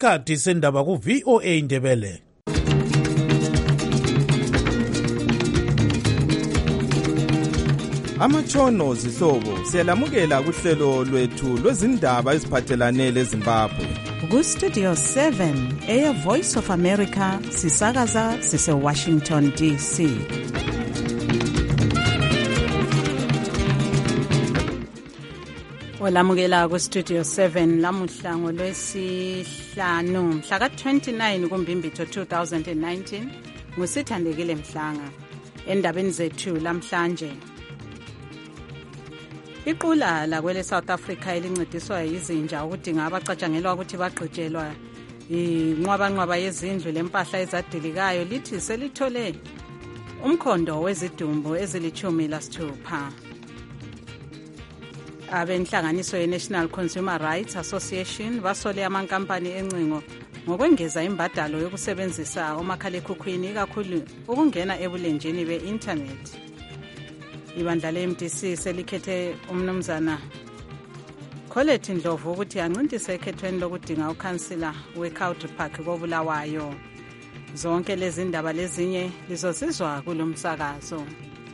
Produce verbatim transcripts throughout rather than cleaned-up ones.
isikhathi sendaba ku V O A Ndebele. Amatshono zihlobo siyalamukela kuhlelo lwethu lwezindaba eziphathelane leZimbabwe. Ku Studio seven Air Voice of America sisakaza sise Washington D C. Olamukela ku Studio seven lamuhla ngolwesihlanu mhla ka twenty-nine kuMbimbithi two thousand nineteen ngusithandekile Mhlanga. Endabeni zethu lamhlanje, iqula lakwele South Africa elincediswa yizinja ukudinga abacatshangelwa ukuthi bagqitshelwa inqwabanqwaba yezindlu lempahla ezadilikayo lithi selithole umkhondo wezidumbu ezilithumi lasithupha. Abenhlanganiso ye-National Consumer Rights Association basole amankampani encingo ngokwengeza imbadalo yokusebenzisa omakhalekhukhwini kakhulu ukungena ebulenjini be-internet. Ibandla le-M D C selikhethe umnumzana Colette Ndlovu ukuthi ancintise ekhethweni lokudinga ukhansila we-Country Park koBulawayo. Zonke lezi ndaba lezinye lizosizwa kulomsakazo.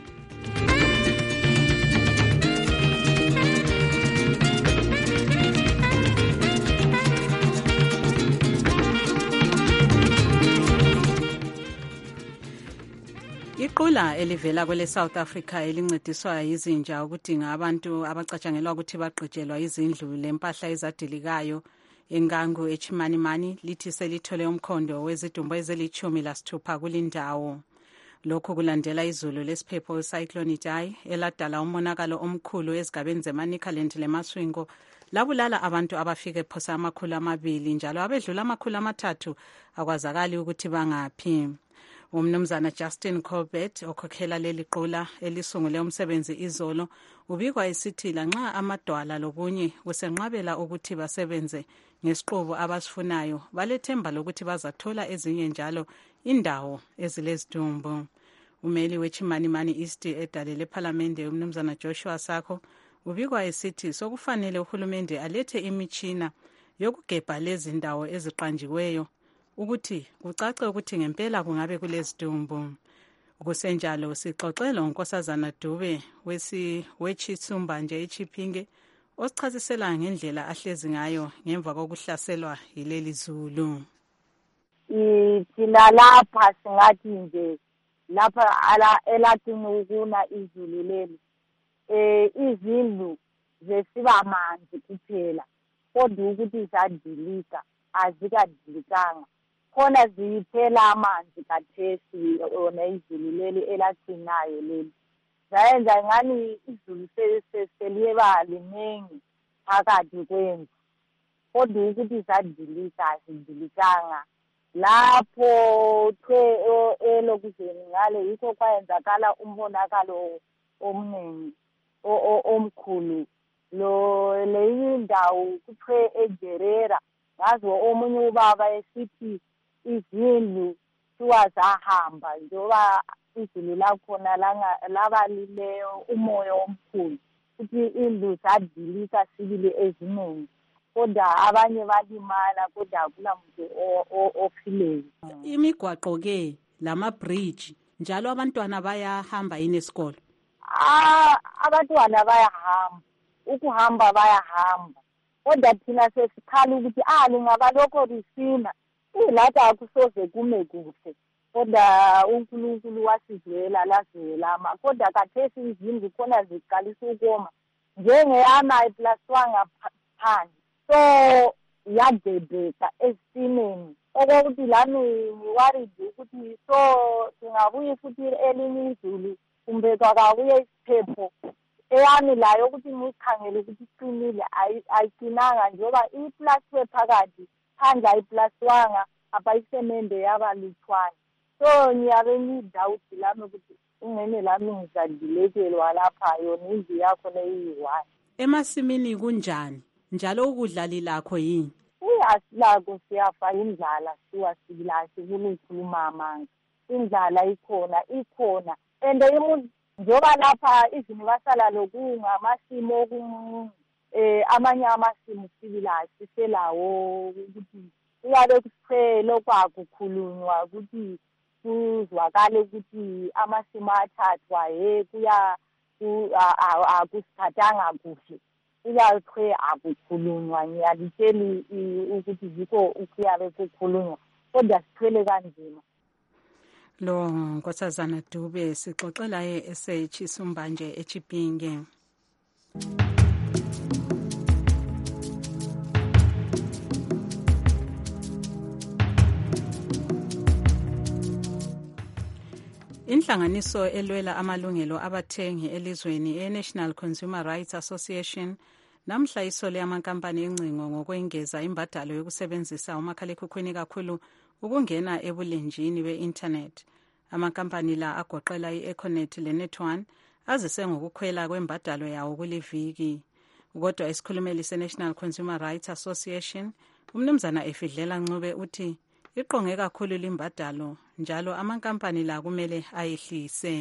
Iqula elivela kwele South Africa elincediswa yizinja ukudinga abantu abacatshangelwa ukuthi bagqitshelwa izindlu lempahla ezadilikayo engangu eChimanimani lithi selithole umkhondo wezidumbu ezilithumi lasithupha kulindawo. Lokhu kulandela izulu lesiphepho Cyclone Idai eladala umonakalo omkhulu ezigabeni zeManicaland leMaswingo labulala abantu abafike phosa amakhulu amabili njalo abedlula amakhulu amathathu akwazakali ukuthi bangaphi. Umnumzana Justin Corbett okhokhela leli qula elisungule umsebenzi izolo ubikwa esithi lanxa amadwala lokunye kusenqabela ukuthi basebenze ngesiqobo abasifunayo balethemba lokuthi bazathola ezinye njalo indawo ezilezidumbu. Umeli weChimanimani East edalele eParliament umnumzana Joshua Sako ubikwa esithi sokufanele uhulumende alethe imitshina yokugebha lezi ndawo eziqanjiweyo ukuthi kucace ukuthi ngempela kungabe kulezidumbu. Kusenjalo sixoxelo uNkosazana Dube wesi weChisumba nje eChipinge osichazisela ngendlela ahlezi ngayo ngemva kokuhlaselwa yileli zulu. Thina lapha singathi nje lapha ala elathini ukuna izulu leli eh izindlu zesiba manzi kuphela kodwa ukuthi zadilika azikadilikanga khona ziphela amanzi kathesi ona izulu leli elathinayo leli zayenza ngani izulu seliyeba liningi phakathi kwendlu kodwa ukuthi zadilika azidilikanga lapho thwe elokuzeni ngale yikho kwayenzakala umbonakalo omningi omkhulu lo leyindawo kuthiwe eJerera ngazo omunye ubaba esithi izindlu siwazahamba njoba izulu lakhona labalileyo umoya omkhulu ukuthi indlu zadilika sibili eziningi kodwa abanye balimala kodwa akulamuntu ophileyo. Imigwaqo ke lama bridge njalo abantwana bayahamba inesikolo. Ah abantwana bayahamba ukuhamba bayahamba kodwa thina sesikhala ukuthi ah lingaba lokho lisina ilathi akusoze kume kuhle kodwa uNkulunkulu wasizwela lazwela kodwa kathesi izindlu khona ziqalisa ukoma njengeyama iplaswanga phandle so yadebeka esineni okokuthi lami ngiwaridi ukuthi so singabuye futhi elinye izulu kumbe kwakabuye isiphepho eyami layo ukuthi ngikhangele ukuthi iqinile ayiqinanga njoba iplastwe phakathi phandla iplastwanga apha isemende yaba luthwana so ngiyabe ngidawuthi lami ukuthi ungene lami ngizadilekelwa lapha yona indlu yakho leyiyi-one. Emasimini kunjani njalo ukudla lilakho yini? Asilakho siyafa indlala siwa sibila sikulukhuluma amanga indlala ikhona ikhona and njoba lapha izini basala lokungamasimo eh amanye amasimu sibila siselawo ukuthi kuyabe kusiphelo kwakukhulunywa ukuthi kuzwakale ukuthi amasimo athathwa he kuya akusiphathanga kuhle kuyabe akukhulunywa ngiyalitshela ukuthi yikho ukuyabe kukhulunywa kodwa sithwele kanzima. Lo Nkosazana Dube sixoxela ye-S H Isumbanje eChipinge. Inhlanganiso elwela amalungelo abathengi elizweni e-National Consumer Rights Association namhla isole amankampani encingo ngokwengeza imbadalo yokusebenzisa umakhalekhukhwini kakhulu ukungena ebulenjini be-internet. Amankampani la agoqela i-Econet le-Net1 azise ngokukhwela kwembadalo yawo kuliviki. Kodwa isikhulumeli se-National Consumer Rights Association umnumzana Efidlela Ncube uthi iqonge kakhulu limbadalo njalo amankampani la kumele ayehlise.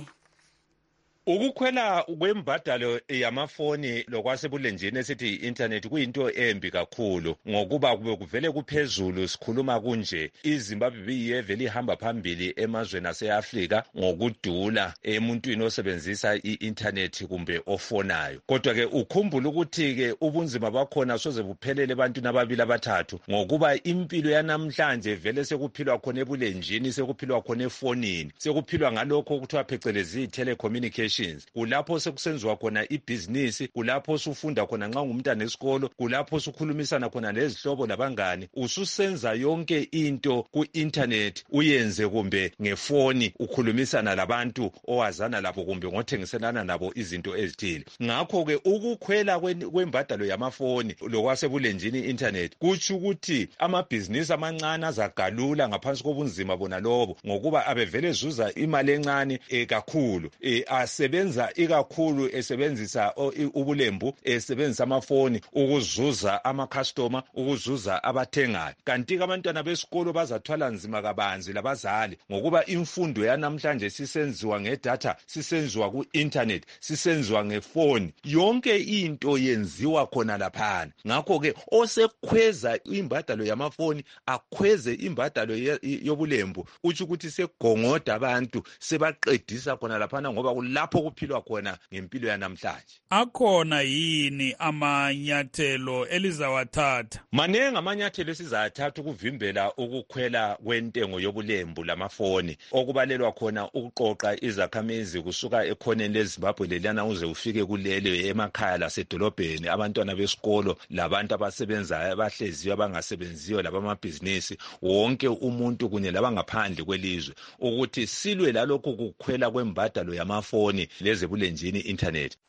Ukukhwela kwembadalo yamafoni lokwasebulenjini esithi internet kuyinto embi kakhulu ngokuba kube kuvele kuphezulu sikhuluma kunje iZimbabwe biyevele ihamba phambili emazweni aseAfrika ngokudula emuntwini osebenzisa i-internet kumbe ofonayo. Kodwa ke ukhumbula ukuthi ke ubunzima bakhona soze buphelele ebantwini ababili abathathu ngokuba impilo yanamhlanje vele sekuphilwa khona ebulenjini sekuphilwa khona efonini sekuphilwa ngalokho okuthiwa phecelezi telecommunication. Kulapho sekusenziwa khona ibhizinisi, kulapho usufunda khona nxa ngumntana esikolo, kulapho usukhulumisana khona nezihlobo labangani, ususenza yonke into ku-internet uyenze kumbe ngefoni ukhulumisana labantu owazana labo kumbe ngothengiselana nabo izinto ezithile. Ngakho ke ukukhwela kwembadalo yamafoni lokwasebulenjini internet kutsho ukuthi amabhizinisi amancane azagalula ngaphansi kobunzima bona lobo ngokuba abevele zuza imali encane kakhulu ase sebenza ikakhulu esebenzisa ubulembu esebenzisa amafoni ukuzuza ama-customer ukuzuza abathengayo. Kanti abantwana besikolo bazathwala nzima kabanzi labazali ngokuba imfundo yanamhlanje sisenziwa ngedata sisenziwa ku-internet sisenziwa ngefoni yonke into yenziwa khona laphana. Ngakho ke osekhweza imbadalo yamafoni akhweze imbadalo yobulembu uthi ukuthi segongoda abantu sebaqedisa khona laphana ngoba kulapho kuphilwa khona ngempilo yanamhlanje. Akhona yini amanyathelo elizawathatha? Manengi amanyathelo esizathatha ukuvimbela ukukhwela kwentengo yobulembu lamafoni okubalelwa khona ukuqoqa izakhamizi kusuka ekhoneni leZimbabwe lelana uze ufike kulele emakhaya lasedolobheni abantwana besikolo labantu abasebenzayo abahleziyo abangasebenziyo labamabhizinisi wonke umuntu kunye labangaphandle kwelizwe ukuthi silwe lalokho kukhwela kwembadalo yamafoni lezebulenjini internet.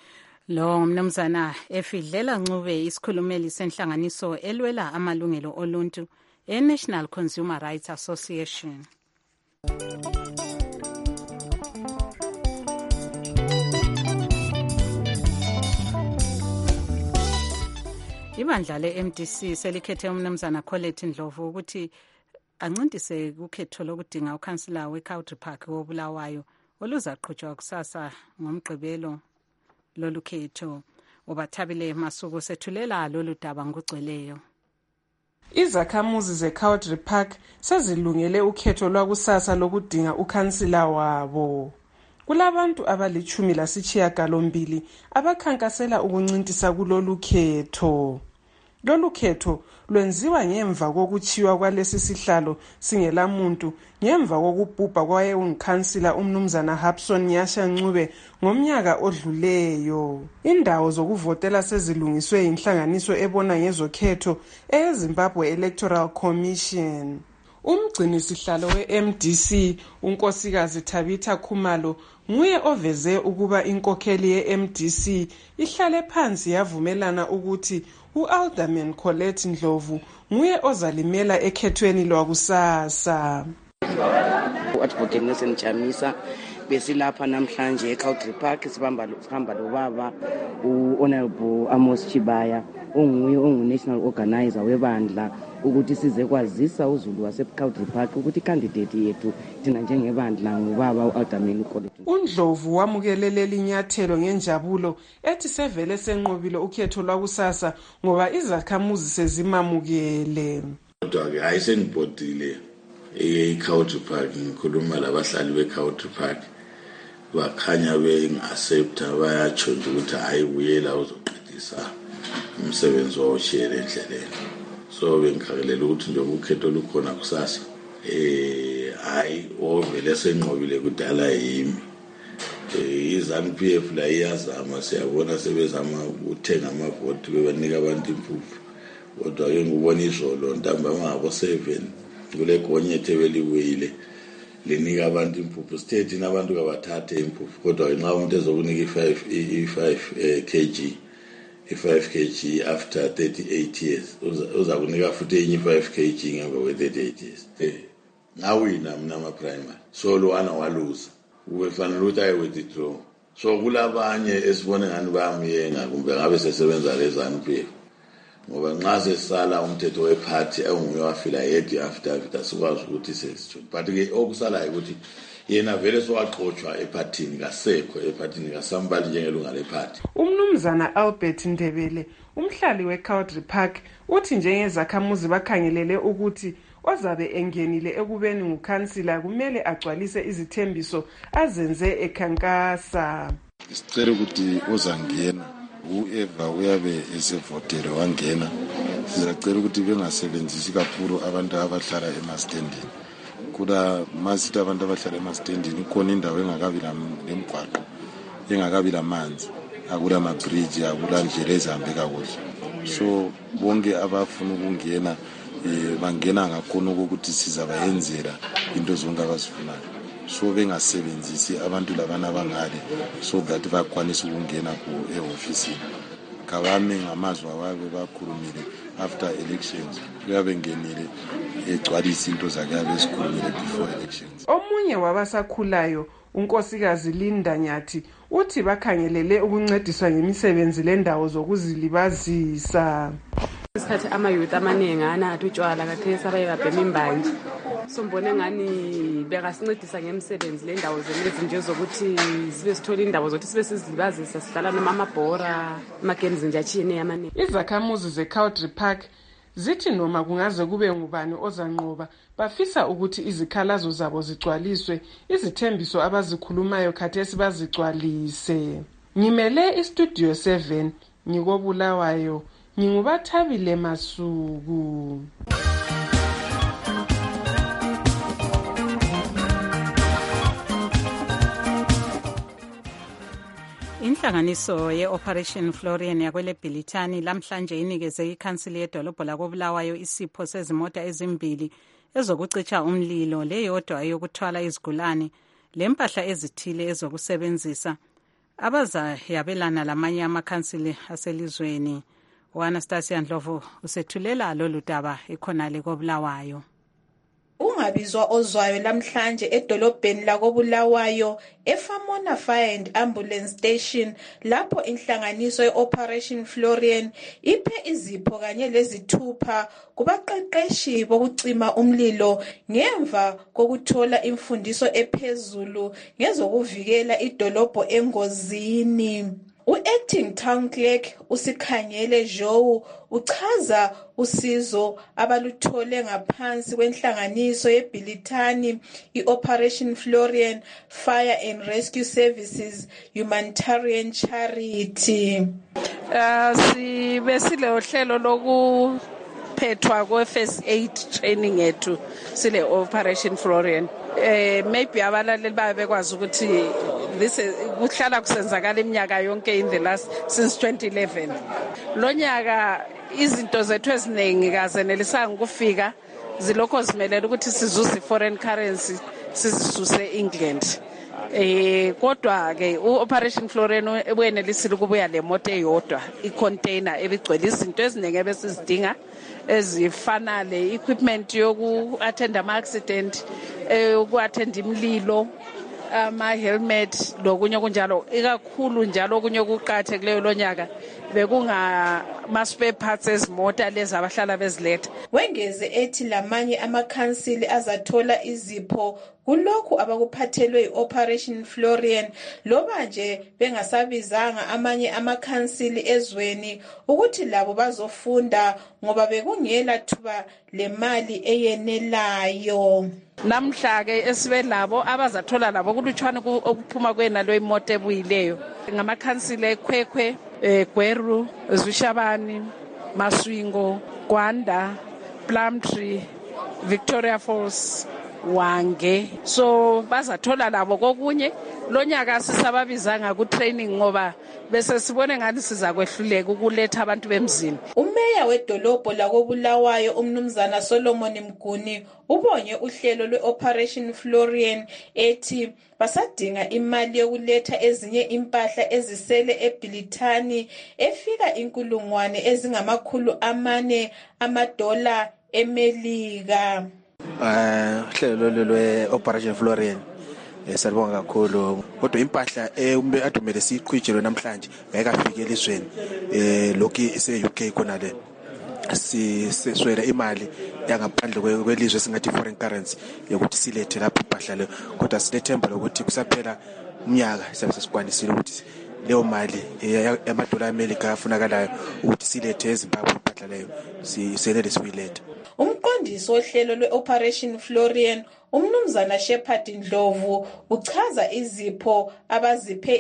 Lo mnumzana Efidlela Ncube isikhulumeli senhlanganiso elwela amalungelo oluntu e-National Consumer Rights Association. Ibandla le-M D C selikhethe umnumzana Colette Ndlovu ukuthi ancintise kukhetho lokudinga ukhansila we-Country Park wobulawayo oluzaqhutshwa kusasa ngomgqibelo lolu khetho. Ubathabile Masuku sethulela lolu daba ngugcweleyo. Izakhamuzi ze-Country Park sezilungele ukhetho lwakusasa lokudinga ukhansila wabo. Kulabantu abalichumi lasitshiyagalombili abakhankasela ukuncintisa kulolu khetho. Lolu khetho lwenziwa ngemva kokuchiwa kwalesi sihlalo singelamuntu ngemva kokubhubha kwaye ungikhansila umnumzana Hapson Nyasha Ncube ngomnyaka odluleyo. Indawo zokuvotela sezilungiswe inhlanganiso ebona ngezokhetho eZimbabwe Electoral Commission. Umgcini sihlalo we-M D C unkosikazi Tabitha Khumalo nguye oveze ukuba inkokheli ye-M D C ihlale phansi yavumelana ukuthi u-Alderman Colette Ndlovu nguye ozalimela ekhethweni lwakusasa. U-Advocate Nelson Chamisa besilapha namhlanje eCountry Park sibamba sihamba lobaba u-Honorable Amos Chibaya onguye ongu-national organizer webandla ukuthi size kwazisa uZulu waseCountry Park ukuthi candidate yethu thina njengebandla ngubaba uAlderman Colette. uNdlovu wamukelele linyathelo ngenjabulo ethi sevele senqobile ukhetho lwakusasa ngoba izakhamuzi sezimamukele. kodwa ke ayisengibhodile e-Country Park ngikhuluma labahlali be-Country Park bakhanya bengi-accepta bayatsho nje ukuthi hayi buyela uzoqedisa umsebenzi wawushiyele endleleni. So bengikhakelela ukuthi nje ukhetho lukhona kusasa eh hayi ovele senqobile kudala yimi izanu P F la iyazama siyabona sebezama ukuthenga amavoti bebanika abantu impuphu kodwa ke ngubona izolo ntambama ngabo seven kule gonyethe beliwile lenika abantu impuphu state nabantu kabathathe impuphu kodwa nxa umuntu ezokunika i-five i-five kg i-five kg after thirty-eight years uza kunika futhi enye i-five kg ngemva kwe-thirty-eight years eh ngawina mina ama-primary so lo ana waluza ubefanele ukuthi aye withdraw so kulabanye esibone ngani bayamyenga kumbe ngabe sesebenza lezanu P F ngoba nxa sesala umthetho weparty enguye wafila yedi affidavit asikwazi ukuthi sesitho but ke okusala ukuthi yena vele sowaxoxwa epartini kasekho epartini kasambali njengelunga leparty. Umnumzana Albert Ndebele umhlali weCountry Park uthi njengezakhamuzi bakhangelele ukuthi ozabe engenile ekubeni ngukhansila kumele agcwalise izithembiso azenze ekhankasa. Sicela ukuthi ozangena whoever uyabe esevotele wangena sizacela ukuthi bengasebenzisi kakhulu abantu abahlala emastendini. Kuda masithi abantu abahlala emastendini khona indawo engakabi lemgwaqo engakabi lamanzi akula amabridge akula ndlela ezihambeka kuhle so bonke abafuna ukungena bangena ngakhona ukuthi sizabayenzela into zonke abazifunayo so bengasebenzisi abantu labana abangale so that bakwanise ukungena ku e-office kabame ngamazwi awabe bakhulumile after elections kuyabe ngenile egcwalisa into zakhe abezikhulumile before elections. Omunye wabasakhulayo unkosikazi Linda Nyathi uthi bakhangelele ukuncediswa ngemisebenzi lendawo zokuzilibazisa. Isikhathi ama-youth amaningi anathi utshwala kathesi abayebabhema imbanje sombone ngani bekasincedisa ngemisebenzi lendawo zenezi nje zokuthi sibe sithola indawo zokuthi sibe sizilibazisa sidlala noma amabhora ama-games nje atshiyeneyo amaningi. Izakhamuzi ze-Country Park zithi noma kungaze kube ngubani ozanqoba bafisa ukuthi izikhalazo zabo zigcwaliswe izithembiso abazikhulumayo khathesi bazigcwalise. Ngimele istudio seven ngikobulawayo Ningubathabile Masuku. Inhlanganiso ye-Operation Florian yakwele Bhilithani lamhlanje inikeze ikhansili yedolobho lakobulawayo isipho sezimota ezimbili ezokucitsha umlilo leyodwa yokuthwala izigulane lempahla ezithile ezokusebenzisa abazayabelana lamanye amakhansili aselizweni. U-Anastasia Ndlovu usethulela lolu daba ekhonale kobulawayo. Ungabizwa ozwayo lamhlanje edolobheni lakobulawayo eFamona Fire and Ambulance Station lapho inhlanganiso ye-Operation Florian iphe izipho kanye lezithupha kubaqeqeshi bokucima umlilo ngemva kokuthola imfundiso ephezulu ngezokuvikela idolobho engozini. U-Acting Town Clerk usikhangele Joe uchaza usizo abaluthole ngaphansi kwenhlanganiso yeBhilithani i-Operation Florian Fire and Rescue Services Humanitarian Charity. Uh, sibe sile uhlelo lokuphethwa kwe-first aid training yethu sile Operation Florian. Eh maybe abalaleli babekwazi ukuthi this kuhlala kusenzakala iminyaka yonke in the last since twenty eleven. Lonyaka izinto zethu eziningi kazenelisanga ukufika zilokho zimelela ukuthi sizuze foreign currency sizisuse England. Eh kodwa ke u-Operation Florian ubenelisile ukubuya le moto eyodwa i-container ebigcwele izinto eziningi ebesizidinga ezifana le equipment yoku attend ama accident eh uku attend imlilo ama-helmet lokunye kunjalo ikakhulu njalo okunye okuqathe kuleyo lonyaka bekungama-spare parts ezimota lezi abahlala beziletha. Wengeze ethi lamanye amakhansili azathola izipho kulokhu abakuphathelwe i-Operation Florian loba nje bengasabizanga amanye amakhansili ezweni ukuthi labo bazofunda ngoba bekungela thuba lemali eyenelayo. Namhla-ke esibe labo abazathola labo kulutshwane okuphuma kwenalo imoto ebuyileyo ngamakhansili eKhwekhwe, Gweru, Zwishabani, Maswingo, Gwanda, Plumtree, Victoria Falls, Wange. So bazathola labo kokunye lonyaka sisababizanga ku training ngoba bese sibone ngani siza kwehluleka ukuletha abantu bemzini. Umeya wedolobho lakobulawayo umnumzana Solomon Mguni ubonye uhlelo lwe-Operation Florian ethi basadinga imali yokuletha ezinye impahla ezisele eBilitani efika inkulungwane ezingamakhulu amane amadola eMelika. Eh uhlelo lwe-Operation Florian esibonga kakhulu kodwa impahla eh adumele siqhwijelo namhlanje ngeke elizweni eh lokho ise U K khona le si seswele imali yangaphandle kwelizwe singathi foreign currency yokuthi silethe lapha impahla le kodwa silethemba lokuthi kusaphela umnyaka siyabe sesikwanisile ukuthi leyo mali yamadola eMelika afunakalayo ukuthi silethe eZimbabwe impahla leyo siselele siyilethe. Umqondisi wohlelo lwe-Operation Florian umnumzana Shepherd Ndlovu uchaza izipho abaziphe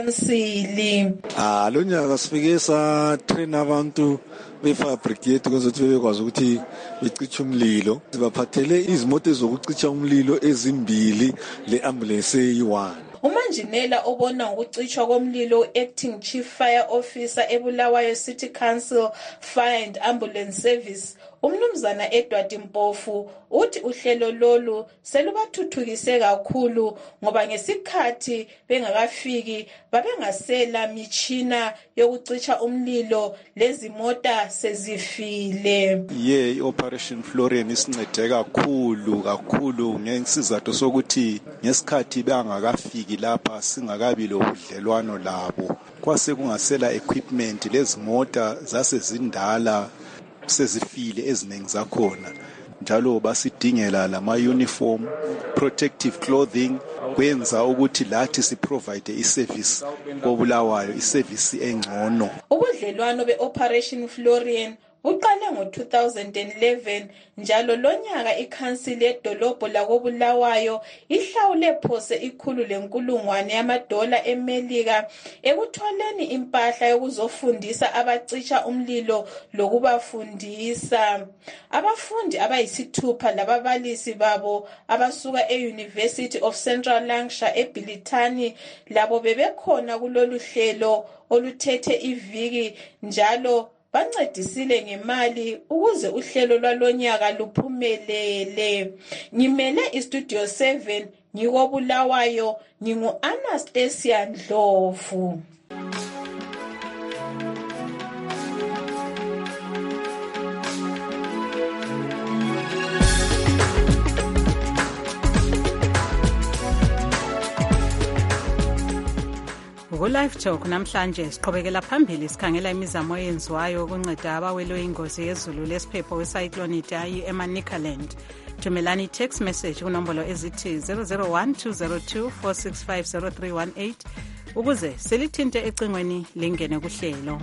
ikhansili. Ah lo nyaka sifike sa train abantu be-fire brigade ukuthi bebekwazi ukuthi becicha umlilo. Sibaphathele izimoto zokucicha umlilo ezimbili le-ambulance eyi-one. Umanjinela obona ngokucishwa komlilo acting chief fire officer eBulawayo City Council Fire and Ambulance Service umnumzana Edward Mpofu uthi uhlelo lolu selubathuthukise kakhulu ngoba ngesikhathi bengakafiki babengasela mitshina yokucisha umlilo lezimota sezifile. Ye i-Operation Florian isincede kakhulu kakhulu ngesizathu sokuthi ngesikhathi bengakafiki lapha singakabi lobudlelwano labo kwase kungasela equipment lezimota zasezindala sezifile eziningi zakhona njalo basidingela lama uniform protective clothing kwenza ukuthi lathi si provide iservice kobulawayo iservice engcono. Ubudlelwano be-Operation Florian uqale ngo two thousand eleven njalo lonyaka ikhansili yedolobho lakobulawayo ihlawule phose ikhulu lenkulungwane yamadola eMelika ekuthwaleni impahla yokuzofundisa abacisha umlilo lokubafundisa. Abafundi abayisithupha lababalisi babo abasuka e-University of Central Lancashire eBilitani labo bebekhona kulolu hlelo oluthethe iviki njalo bancedisile ngemali ukuze uhlelo lwalonyaka luphumelele. Ngimele iStudio seven ngikobulawayo ngingu Anastasia Ndlovu. Live Talk namhlanje siqhubekela phambili sikhangela imizamo eyenziwayo ukunceda abawelwe ingozi yezulu lesiphepho wecyclone Idai eManicaland. Thumelani text message kunombolo ezithi zero zero one two zero two four six five zero three one eight ukuze selithinte ecingweni lingene kuhlelo.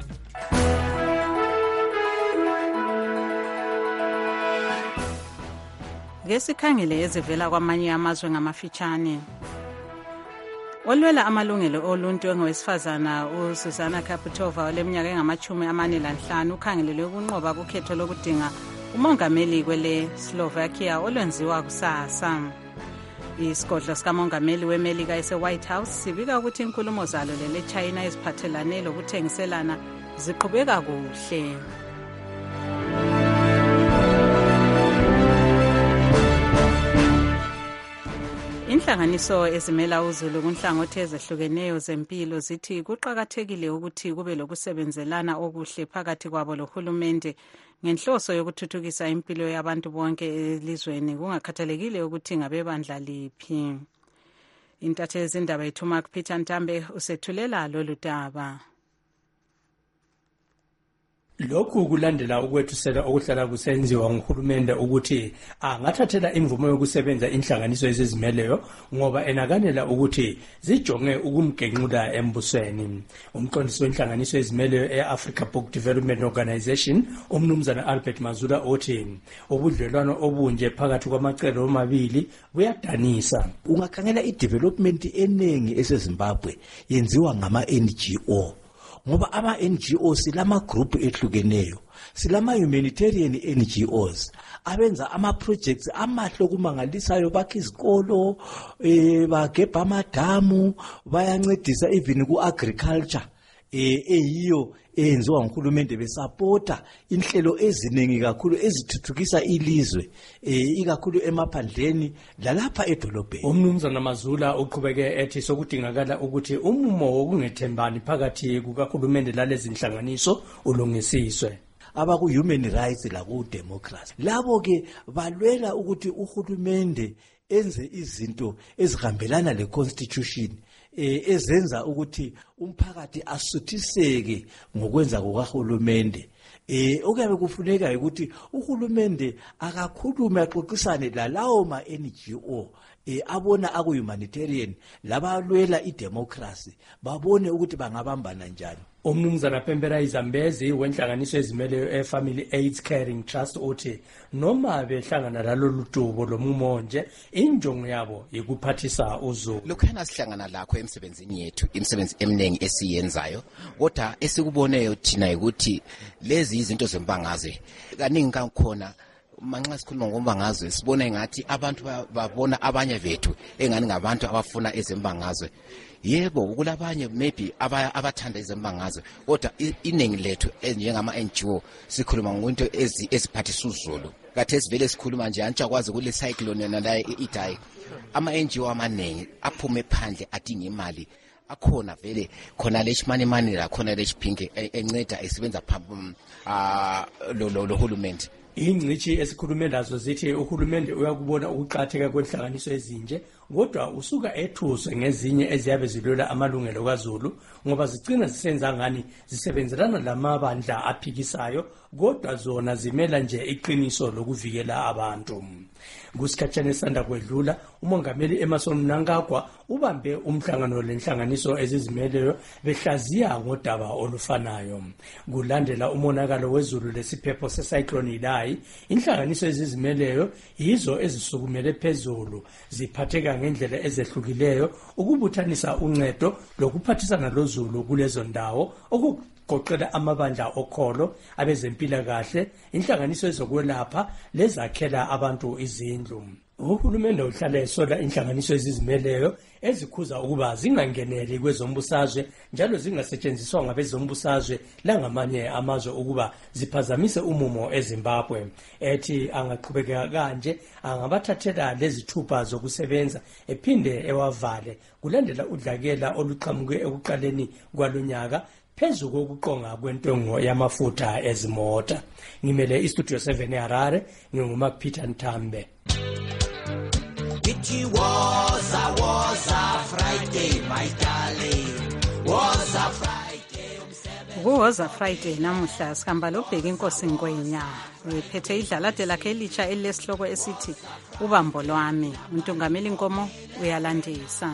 Ngesikhangele ezivela kwamanye amazwe ngamafitshane. Olwela amalungelo oluntu engowesifazana uSusanna Kaputova oleminyaka engamachumi amane lanhlanu ukhangelelwe ukunqoba kukhetho lokudinga umongameli kwele Slovakia olwenziwa kusasa. Isigodlo sikamongameli weMelika ese-White House sibika ukuthi inkulumo zalo lele-China eziphathelane lokuthengiselana ziqhubeka kuhle. Inhlanganiso ezimela uzulu kunhlangothi ezehlukeneyo zempilo zithi kuqakathekile ukuthi kube lokusebenzelana okuhle phakathi kwabo lohulumende ngenhloso yokuthuthukisa impilo yabantu bonke elizweni kungakhathalekile ukuthi ngabebandla liphi. intatheli zindaba yethu Mark Peter Ntambe usethulela lolu daba. Lokhu kulandela ukwethusela okuhlala kusenziwa nguhulumende ukuthi angathathela imvumo yokusebenza inhlanganiso ezizimeleyo ngoba enakanela ukuthi zijonge ukumgenqula embusweni. Umqondisi wenhlanganiso ezimeleyo e-Africa Book Development Organization, umnumzana Albert Mazula uthi ubudlelwano obunje phakathi kwamacele omabili buyadanisa. Ungakhangela i-development enengi eseZimbabwe yenziwa ngama-N G O. Ngoba ama N G O silama group ehlukeneyo, silama humanitarian N G Os abenza ama projects amahle kumangalisayo, bakhe izikolo, eh bagebha amadamu, bayancedisa even ku agriculture eh eyiyo enziwa nguhulumende besupporta inhlelo eziningi kakhulu ezithuthukisa ilizwe eh ikakhulu emaphandleni lalapha edolobheni. Umnumzana Mazula uqhubeke ethi sokudingakala ukuthi umumo wokungethembani phakathi kukahulumende lalezi inhlanganiso ulungisiswe. Abaku human rights la ku democracy labo ke balwela ukuthi uhulumende enze izinto ezihambelana le constitution eh ezenza ukuthi umphakathi asuthiseke ngokwenza kokahulumende. Eh okuyabe kufuneka ukuthi uhulumende akakhulume axoxisane lalawo ma N G O eh abona aku humanitarian labalwela idemocracy babone ukuthi bangabambana njani. Umnumzana Pembera Izambezi wenhlanganiso ezimeleyo e-Family AIDS Caring Trust uthi noma behlangana lalolu dubo lomumonje injongo yabo yikuphathisa uzulu. Lokhana sihlangana lakho emsebenzini yethu, imisebenzi eminingi esiyenzayo, kodwa esikuboneyo thina ukuthi lezi izinto zembangazwe kaningi kakhona manxa sikhuluma ngombangazwe sibona engathi abantu babona abanye bethu engani ngabantu abafuna ezembangazwe. Yebo kulabanye maybe abathanda izembangazwe kodwa iningi lethu njengama N G O sikhuluma ngonto eziphathisa uzulu. Kade sivele sikhuluma nje antsha kwazi kule cyclone nala iDai. Ama N G O amaningi aphume phandle adinga imali. Akhona vele khona le money money la khona le chiphinge enceda esebenza phambi ah lo lo hulumende. Ingcithi esikhulume lazo zithi uhulumende uyakubona ukuqhatheka kwenhlanganiso ezinje kodwa usuka ethuswe ngezinye eziyabe zilwela amalungelo kaZulu ngoba zicina zisenza ngani zisebenzelana lamabandla aphikisayo kodwa zona zimela nje iqiniso lokuvikela abantu. Kusikhathane sanda kwedlula umongameli Emerson Mnangagwa ubambe umhlangano lenhlanganiso ezizimeleyo behlaziya ngodaba olufanayo. Kulandela umonakalo wezulu lesiphepho secyclone Idai, inhlanganiso ezizimeleyo yizo ezisukumele phezulu ziphatheka ngendlela ezehlukileyo ukubuthanisa uncedo lokuphathisana lozulu kulezo ndawo okugoqela amabandla okholo, abezempilakahle, inhlanganiso ezokwelapha lezakhela abantu izindlu. Uhulumende uhlala esola inhlanganiso ezizimeleyo ezikhuza ukuba zingangeneli kwezombusazwe njalo zingasetshenziswa ngabezombusazwe langamanye amazwe ukuba ziphazamise umumo eZimbabwe. Ethi angaqhubeka kanje angabathathela lezithupha zokusebenza ephinde ewavale kulandela udlakela oluqhamuke ekuqaleni kwalonyaka phezu kokuqonga kwentengo yamafutha ezimota. Ngimele iStudio seven eHarare, nginguMark Peter Ntambe. It was a was a Friday, my darling. Was a Friday. Was a Friday namuhla sikhamba lobheka inkosi Ngwenya wephethe idlalade lakhe elitsha elesihloko esithi ubambo lwami. Untungameli Nkomo uyalandisa.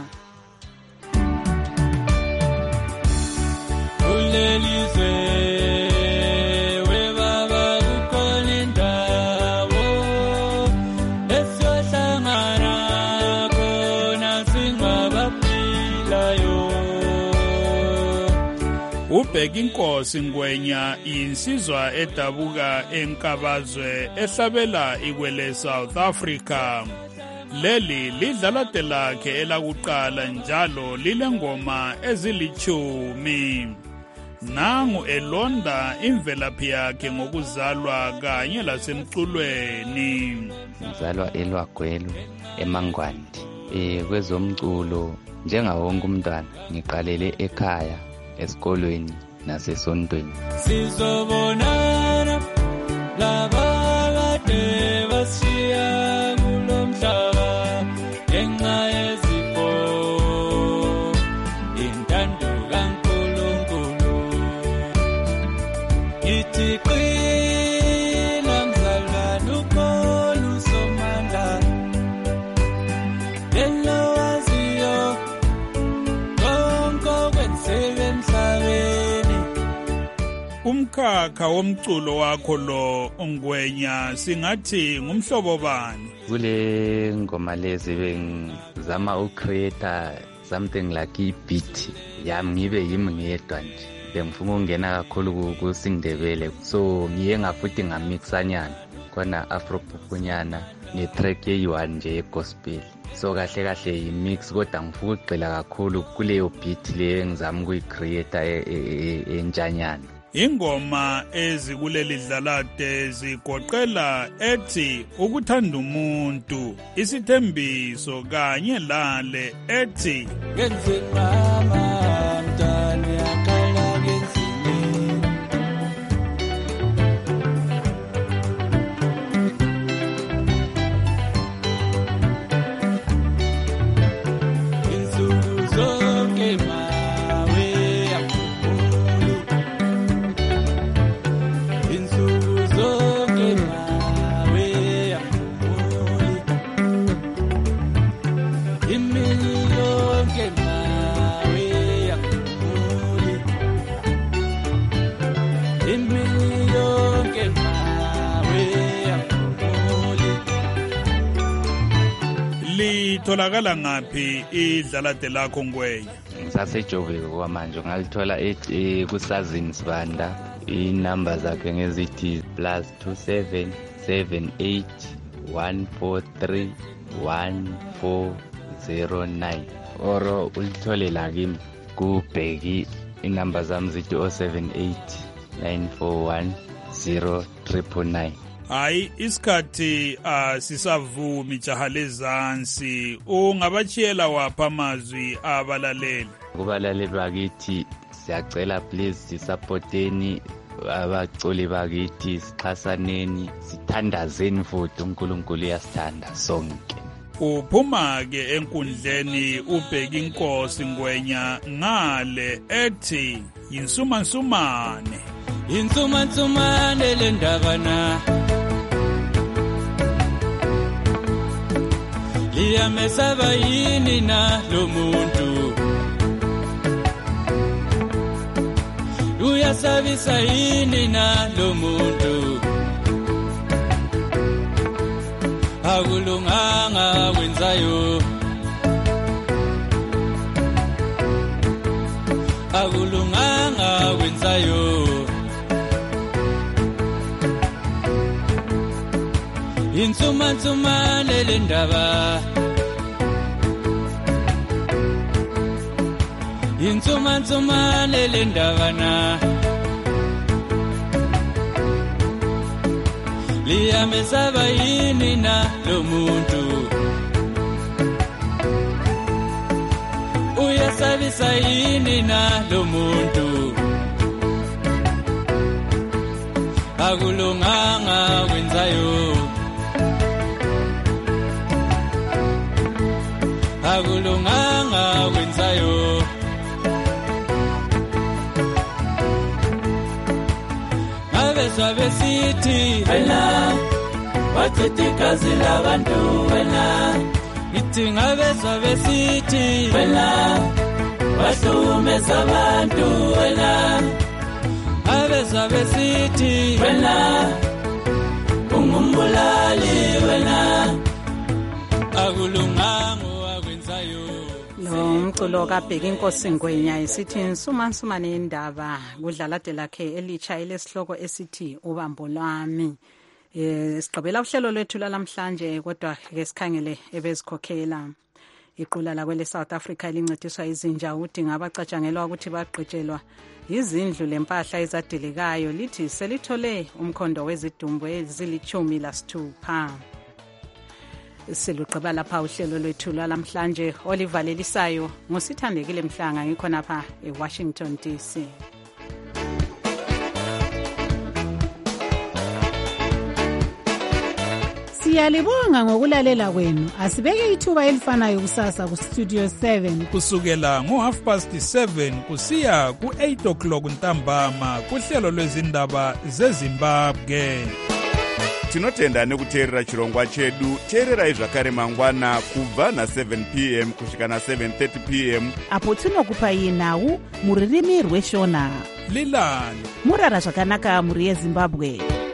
Ulelizwe ubheka inkosi Ngwenya insizwa edabuka enkabazwe ehlabela ikwele South Africa. Leli lidlalade lakhe elakuqala njalo lilengoma ezilichumi. Nangu elonda imvelaphi yakhe ngokuzalwa kanye lasemculweni. Ngizalwa eLwagwelo eMangwandi. Eh kwezomculo njengawo wonke umntwana ngiqalele ekhaya esikolweni nasesontweni. Sizobonana laba kade basiya kulomhlaba ngenxa yezifo umkhakha womculo wakho lo Ngwenya singathi ngumhlobo bani? Kule ngoma lezi bengizama ucreate something like i-beat yami ngibe yimi ngedwa nje. Bengifuna ukungena kakhulu kusindebele, so ngiye ngafuthi ngamixanyana khona afropupunyana ne-track eyi-one nje ye-gospel. So kahle kahle yi-mix kodwa ngifuna ukugxila kakhulu kuleyo beat leyo engizama ukuyicreate entshanyana. Ingoma ezikuleli dlalade zigoqela ethi ukuthanda umuntu, isithembiso kanye lale ethi ngenze mama mntana yakala ngenzini. Insuku zonke mawe yakukulu, insuku zonke mawe yakukulu, imini yonke mawe yakukulu, imini yonke mawe yakukulu. Litholakala ngaphi idlalade lakho Ngwenya? Ngisasejoveko kwamanje, ngalithola kusazini Sibanda. Inamba zakhe ngezithi plus two seven seven eight one four three one four zero nine, oro ulithole la kimi kubheki inamba zami zithi oh seven eight nine four one zero triple nine. Hayi isikhathi asisavumi jaha lezansi, ungabachiyela wapha amazwi abalaleli? Kubalaleli bakithi siyacela please supporteni abaculi bakithi, sixhasaneni, sithandazeni futhi uNkulunkulu uyasithanda sonke. Uphuma ke enkundleni ubheka inkosi Ngwenya ngale ethi yinsumansumane, insumansumane le ndabana liyamesaba yini na lo muntu, luyasabisa yini na lo muntu, akulunganga wenzayo, akulunganga wenzayo, insumansumane le ndaba, insumansumane le ndabana liyamesaba yini na lo muntu, uyasabisa yini na lo muntu, akulunganga wenzayo, akulunganga wenzayo, abezwa besithi wena wachitha igazi labantu, wena ngithi ngabezwa besithi wena wahlumeza abantu, wena abezwa besithi wena ungumbulali, wena akulunganga wakwenzayo. Lo mculo kabheka inkosi Ngwenya isithi insumansumane indaba, kudlalade lakhe elitsha elesihloko esithi ubambo lwami. Eh sigqibela uhlelo lwethu lalamhlanje, kodwa ke sikhangele ebezikhokhela. Iqula la kwele South Africa elincediswa izinja udinga abacatshangelwa ukuthi bagqitshelwa izindlu lempahla ezadilikayo lithi selithole umkhondo wezidumbu ezilithumi lasithupha. Siluqaba lapha uhlelo lwethu lalamhlanje olivalelisayo ngosithandekile Mhlanga ngikho napha eWashington D C. Siyalibonga ngokulalela kwenu. Asibeke ithuba elifanayo kusasa ku Studio seven kusukela ngo half past seven kusiya ku eight o'clock ntambama kuhlelo lwezindaba zeZimbabwe. Tinotenda nekuteerera chirongwa chedu. Teererai zvakare mangwana kubva na seven p m kusvika na seven thirty p m apo tinokupai nhau muririmi rweshona. lilala murara zvakanaka mhuri yezimbabwe.